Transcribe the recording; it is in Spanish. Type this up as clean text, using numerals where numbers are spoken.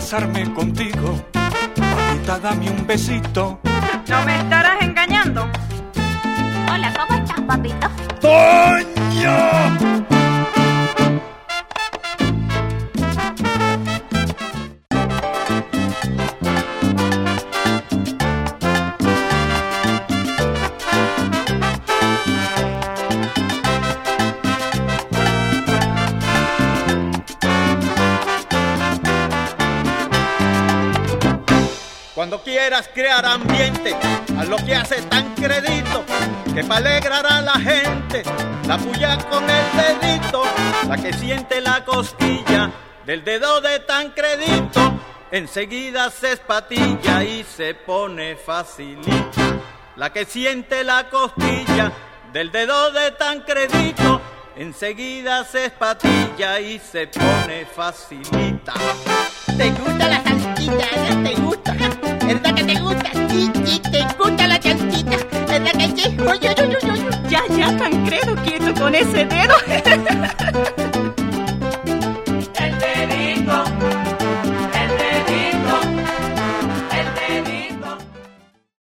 casarme contigo. Papita, dame un besito. No me estarás engañando. Hola, ¿cómo estás, papito? ¡Toño! Cuando quieras crear ambiente, haz lo que hace Tancredito, que pa' alegrar a la gente, la puya con el dedito, la que siente la cosquilla del dedo de Tancredito, enseguida se espatilla y se pone facilita. La que siente la cosquilla del dedo de Tancredito, enseguida se espatilla y se pone facilita. ¿Te gusta la salsita? ¿Te gusta? ¿Verdad que te gusta? Sí, te gusta la salsita. ¿Verdad que sí? Oye. Ya, Tancredo, quieto con ese dedo.